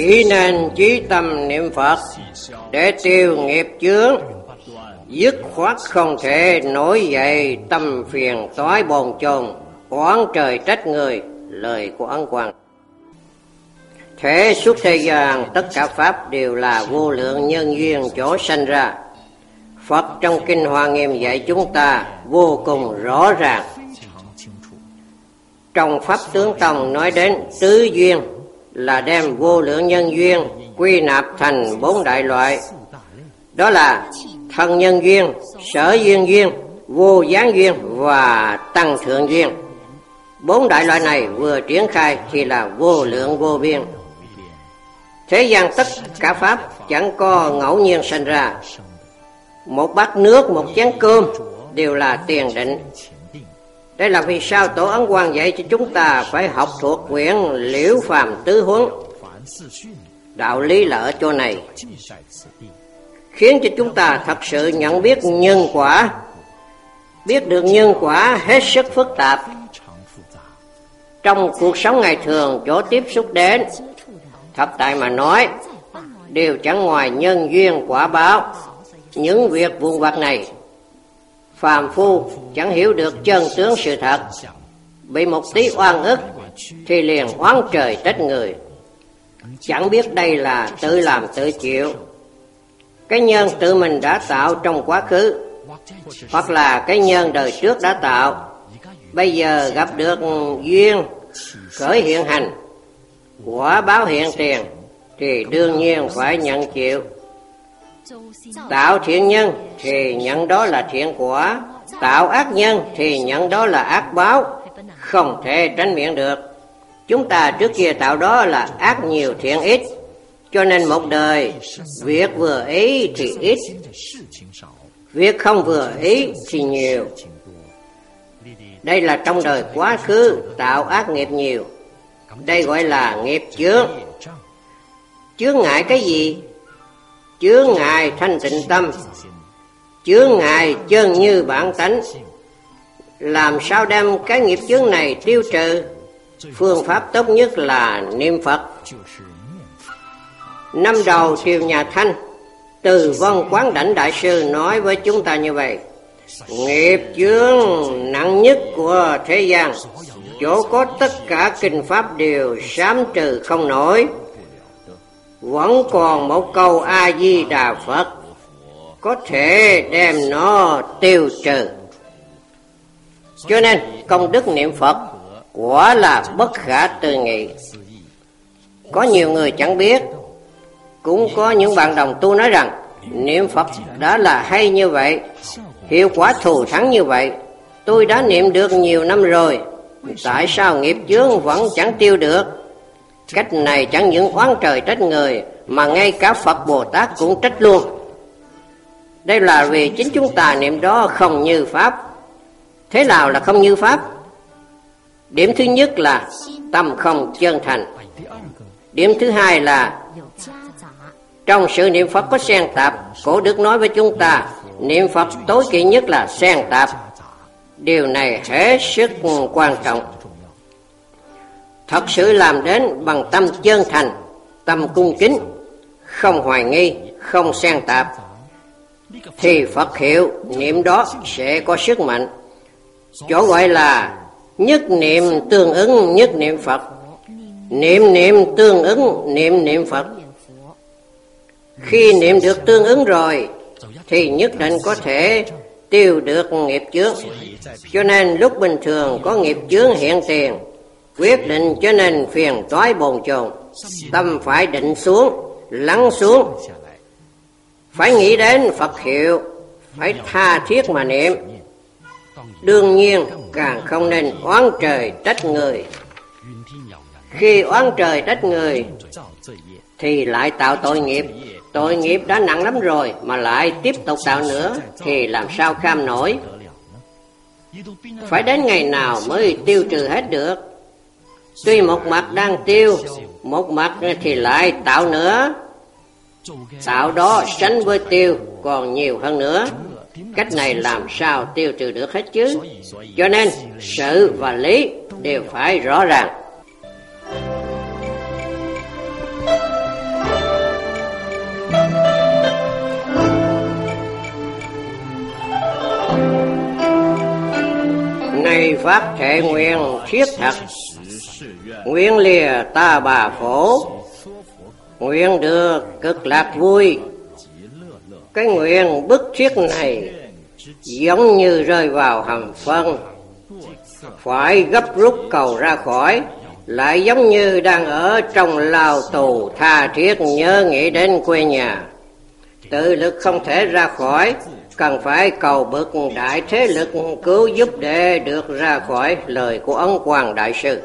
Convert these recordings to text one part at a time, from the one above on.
chỉ nên chí tâm niệm Phật để tiêu nghiệp chướng, dứt khoát không thể nổi dậy tâm phiền toái bồn chồn, oán trời trách người. Lời của Ấn Quang. Thế suốt thế gian tất cả pháp đều là vô lượng nhân duyên chỗ sanh ra. Phật trong kinh Hoa Nghiêm dạy chúng ta vô cùng rõ ràng. Trong Pháp Tướng Tông nói đến tứ duyên là đem vô lượng nhân duyên quy nạp thành 4 đại loại. Đó là thân nhân duyên, sở duyên duyên, vô gián duyên và tăng thượng duyên. 4 đại loại này vừa triển khai thì là vô lượng vô biên. Thế gian tất cả pháp chẳng có ngẫu nhiên sinh ra. Một bát nước, một chén cơm đều là tiền định. Đây là vì sao Tổ Ấn Quang dạy cho chúng ta phải học thuộc quyển Liễu Phàm Tứ Huấn. Đạo lý là ở chỗ này, khiến cho chúng ta thật sự nhận biết nhân quả. Biết được nhân quả hết sức phức tạp. Trong cuộc sống ngày thường chỗ tiếp xúc đến, thật tại mà nói, đều chẳng ngoài nhân duyên quả báo. Những việc vụn vặt này, phàm phu chẳng hiểu được chân tướng sự thật, bị một tí oan ức thì liền oán trời trách người. Chẳng biết đây là tự làm tự chịu. Cái nhân tự mình đã tạo trong quá khứ, hoặc là cái nhân đời trước đã tạo, bây giờ gặp được duyên khởi hiện hành, quả báo hiện tiền, thì đương nhiên phải nhận chịu. Tạo thiện nhân thì nhận đó là thiện quả, tạo ác nhân thì nhận đó là ác báo, không thể tránh miệng được. Chúng ta trước kia tạo đó là ác nhiều thiện ít, cho nên một đời việc vừa ý thì ít, việc không vừa ý thì nhiều. Đây là trong đời quá khứ tạo ác nghiệp nhiều. Đây gọi là nghiệp chướng. Chướng ngại cái gì? Chướng ngại thanh tịnh tâm, chướng ngại chân như bản tánh. Làm sao đem cái nghiệp chướng này tiêu trừ? Phương pháp tốt nhất là niệm Phật. Năm đầu triều nhà Thanh, Từ Vân Quán Đảnh Đại Sư nói với chúng ta như vậy: nghiệp chướng nặng nhất của thế gian, chỗ có tất cả kinh pháp đều sám trừ không nổi. Vẫn còn một câu A Di Đà Phật có thể đem nó tiêu trừ. Cho nên công đức niệm Phật quả là bất khả tư nghị. Có nhiều người chẳng biết, cũng có những bạn đồng tu nói rằng niệm Phật đã là hay như vậy, hiệu quả thù thắng như vậy, tôi đã niệm được nhiều năm rồi, tại sao nghiệp chướng vẫn chẳng tiêu được? Cách này chẳng những oán trời trách người, mà ngay cả Phật Bồ Tát cũng trách luôn. Đây là vì chính chúng ta niệm đó không như Pháp. Thế nào là không như Pháp? Điểm thứ nhất là tâm không chân thành. Điểm thứ hai là trong sự niệm Phật có xen tạp. Cổ Đức nói với chúng ta, niệm Phật tối kỵ nhất là xen tạp. Điều này hết sức quan trọng. Thật sự làm đến bằng tâm chân thành, tâm cung kính, không hoài nghi, không xen tạp, thì Phật hiệu niệm đó sẽ có sức mạnh. Chỗ gọi là nhất niệm tương ứng nhất niệm Phật, niệm niệm tương ứng niệm niệm Phật. Khi niệm được tương ứng rồi thì nhất định có thể tiêu được nghiệp chướng. Cho nên lúc bình thường có nghiệp chướng hiện tiền, quyết định cho nên phiền toái bồn chồn, tâm phải định xuống, lắng xuống, phải nghĩ đến Phật hiệu, phải tha thiết mà niệm. Đương nhiên càng không nên oán trời trách người. Khi oán trời trách người thì lại tạo tội nghiệp. Tội nghiệp đã nặng lắm rồi mà lại tiếp tục tạo nữa thì làm sao kham nổi. Phải đến ngày nào mới tiêu trừ hết được. Tuy một mặt đang tiêu, một mặt thì lại tạo nữa. Tạo đó sánh với tiêu còn nhiều hơn nữa. Cách này làm sao tiêu trừ được hết chứ? Cho nên sự và lý đều phải rõ ràng. Này phát thệ nguyện thiết thật, nguyện lìa ta bà khổ, nguyện được cực lạc vui. Cái nguyện bức thiết này giống như rơi vào hầm phân, phải gấp rút cầu ra khỏi, lại giống như đang ở trong lao tù tha thiết nhớ nghĩ đến quê nhà. Tự lực không thể ra khỏi, cần phải cầu bậc đại thế lực cứu giúp để được ra khỏi. Lời của Ấn Quang Đại Sư.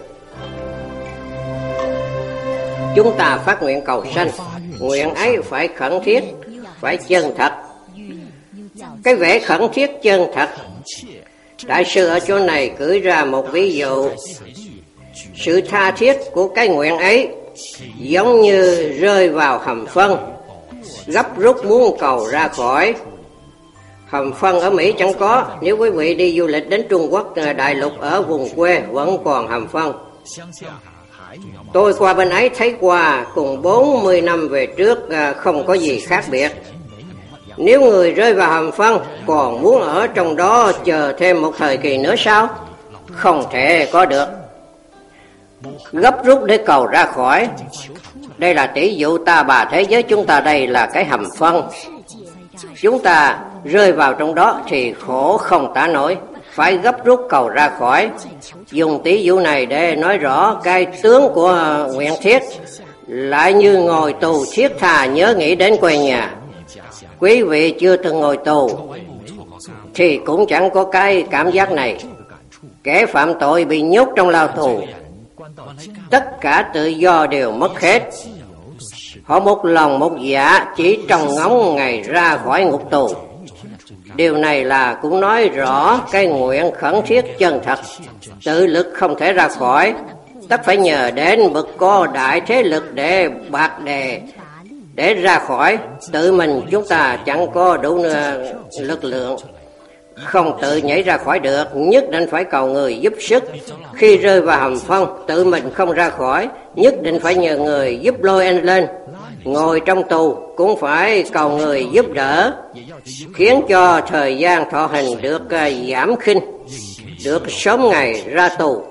Chúng ta phát nguyện cầu sanh, nguyện ấy phải khẩn thiết, phải chân thật. Cái vẻ khẩn thiết chân thật, Đại sư ở chỗ này cử ra một ví dụ. Sự tha thiết của cái nguyện ấy giống như rơi vào hầm phân, gấp rút muốn cầu ra khỏi. Hầm phân ở Mỹ chẳng có, nếu quý vị đi du lịch đến Trung Quốc đại lục ở vùng quê vẫn còn hầm phân. Tôi qua bên ấy thấy qua cùng 40 năm về trước không có gì khác biệt. Nếu người rơi vào hầm phân còn muốn ở trong đó chờ thêm một thời kỳ nữa sao? Không thể có được. Gấp rút để cầu ra khỏi. Đây là tỷ dụ ta bà thế giới chúng ta đây là cái hầm phân. Chúng ta rơi vào trong đó thì khổ không tả nổi, phải gấp rút cầu ra khỏi. Dùng tỷ dụ này để nói rõ cái tướng của nguyện thiết, lại như ngồi tù thiết tha nhớ nghĩ đến quê nhà. Quý vị chưa từng ngồi tù thì cũng chẳng có cái cảm giác này. Kẻ phạm tội bị nhốt trong lao tù, tất cả tự do đều mất hết. Họ một lòng một dạ chỉ trông ngóng ngày ra khỏi ngục tù. Điều này là cũng nói rõ cái nguyện khẩn thiết chân thật. Tự lực không thể ra khỏi, tất phải nhờ đến bậc có đại thế lực để bạc đề để ra khỏi. Tự mình chúng ta chẳng có đủ lực lượng, không tự nhảy ra khỏi được, nhất định phải cầu người giúp sức. Khi rơi vào hầm phân, tự mình không ra khỏi, nhất định phải nhờ người giúp lôi anh lên. Ngồi trong tù cũng phải cầu người giúp đỡ, khiến cho thời gian thọ hình được giảm khinh, được sớm ngày ra tù.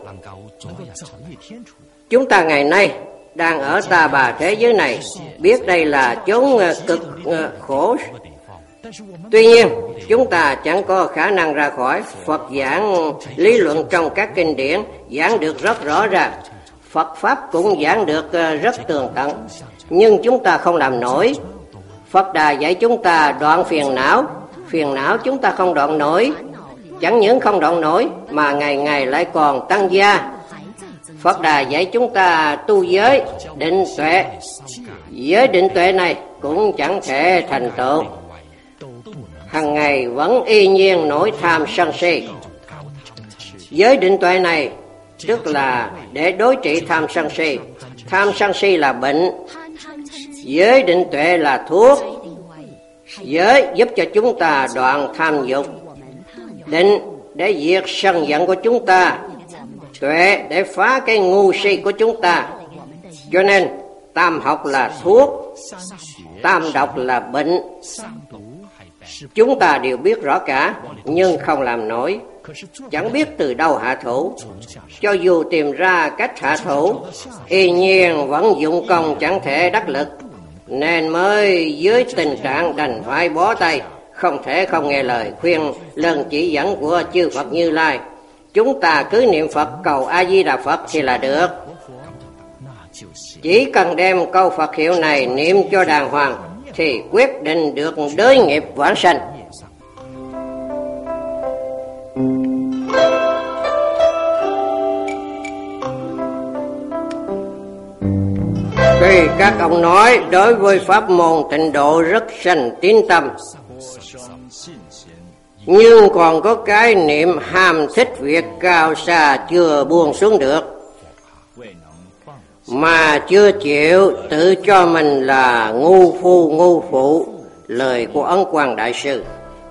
Chúng ta ngày nay đang ở ta bà thế giới này, biết đây là chốn cực khổ. Tuy nhiên, chúng ta chẳng có khả năng ra khỏi. Phật giảng lý luận trong các kinh điển giảng được rất rõ ràng, Phật Pháp cũng giảng được rất tường tận, nhưng chúng ta không làm nổi. Phật Đà dạy chúng ta đoạn phiền não chúng ta không đoạn nổi. Chẳng những không đoạn nổi mà ngày ngày lại còn tăng gia. Phật Đà dạy chúng ta tu giới, định tuệ. Giới định tuệ này cũng chẳng thể thành tựu, hằng ngày vẫn y nhiên nổi tham sân si. Giới định tuệ này tức là để đối trị tham sân si. Tham sân si là bệnh, giới định tuệ là thuốc. Giới giúp cho chúng ta đoạn tham dục, định để diệt sân giận của chúng ta, tuệ để phá cái ngu si của chúng ta. Cho nên tam học là thuốc, tam độc là bệnh. Chúng ta đều biết rõ cả, nhưng không làm nổi, chẳng biết từ đâu hạ thủ. Cho dù tìm ra cách hạ thủ, y nhiên vẫn dụng công chẳng thể đắc lực, nên mới dưới tình trạng đành phải bó tay, không thể không nghe lời khuyên lần chỉ dẫn của chư Phật Như Lai. Chúng ta cứ niệm Phật cầu A Di Đà Phật thì là được. Chỉ cần đem câu Phật hiệu này niệm cho đàng hoàng thì quyết định được đới nghiệp vãng sanh. Tuy các ông nói đối với pháp môn Tịnh Độ rất sanh tín tâm, nhưng còn có cái niệm ham thích việc cao xa chưa buông xuống được, mà chưa chịu tự cho mình là ngu phu ngu phụ. Lời của Ấn Quang Đại Sư.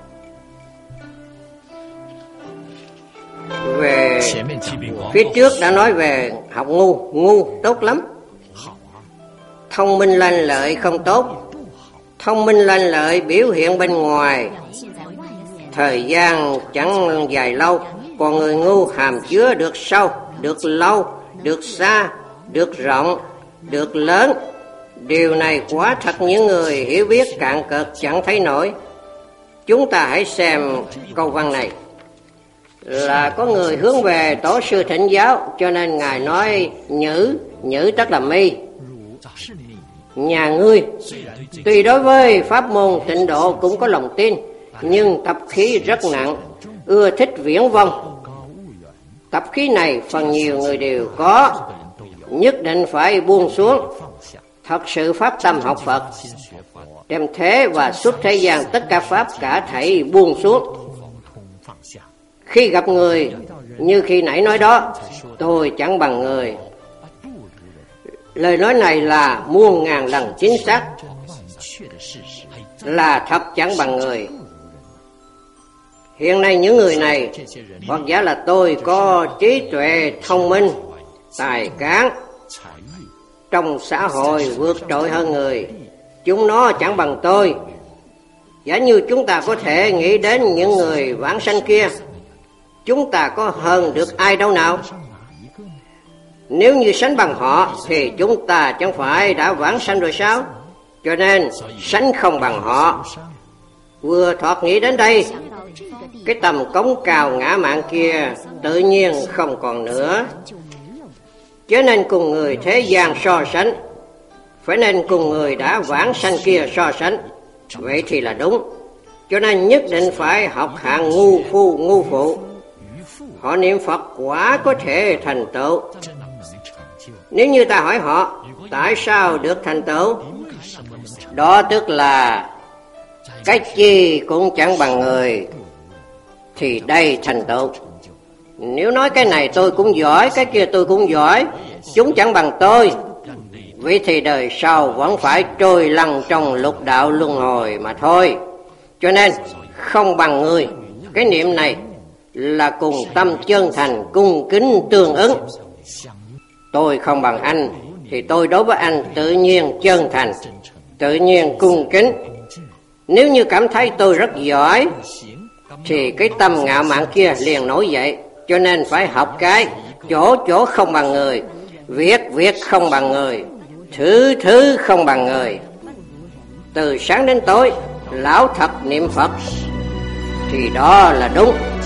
Về phía trước đã nói về học ngu tốt lắm, thông minh lanh lợi không tốt. Thông minh lanh lợi biểu hiện bên ngoài, Thời gian chẳng dài lâu, còn người ngu hàm chứa được sâu, được lâu, được xa, được rộng, được lớn. Điều này quả thật những người hiểu biết cạn cợt chẳng thấy nổi. Chúng ta hãy xem câu văn này. Là có người hướng về tổ sư thỉnh giáo, cho nên Ngài nói nhữ tức là mi. Nhà ngươi tuy đối với pháp môn tịnh độ cũng có lòng tin, nhưng tập khí rất nặng, ưa thích viễn vông. Tập khí này phần nhiều người đều có, nhất định phải buông xuống. Thật sự pháp tâm học Phật, đem thế và xuất thế gian tất cả pháp cả thảy buông xuống. Khi gặp người như khi nãy nói đó, tôi chẳng bằng người. Lời nói này là muôn ngàn lần chính xác, là thật chẳng bằng người. Hiện nay những người này, hoặc giả là tôi có trí tuệ thông minh, tài cán, trong xã hội vượt trội hơn người, chúng nó chẳng bằng tôi. Giả như chúng ta có thể nghĩ đến những người vãng sanh kia, chúng ta có hơn được ai đâu nào? Nếu như sánh bằng họ thì chúng ta chẳng phải đã vãng sanh rồi sao? Cho nên sánh không bằng họ. Vừa thoạt nghĩ đến đây, cái tầm cống cao ngã mạn kia tự nhiên không còn nữa. Cho nên cùng người thế gian so sánh, phải nên cùng người đã vãng sanh kia so sánh. Vậy thì là đúng. Cho nên nhất định phải học hạng ngu phu ngu phụ. Họ niệm Phật quả có thể thành tựu. Nếu như ta hỏi họ tại sao được thành tựu, đó tức là cái chi cũng chẳng bằng người, thì đây thành tựu. Nếu nói cái này tôi cũng giỏi, cái kia tôi cũng giỏi, chúng chẳng bằng tôi, vậy thì đời sau vẫn phải trôi lăn trong lục đạo luân hồi mà thôi. Cho nên không bằng người, cái niệm này là cùng tâm chân thành cung kính tương ứng. Tôi không bằng anh thì tôi đối với anh tự nhiên chân thành, tự nhiên cung kính. Nếu như cảm thấy tôi rất giỏi thì cái tâm ngạo mạn kia liền nổi dậy. Cho nên phải học cái chỗ không bằng người, việc không bằng người, thứ không bằng người. Từ sáng đến tối lão thật niệm Phật thì đó là đúng.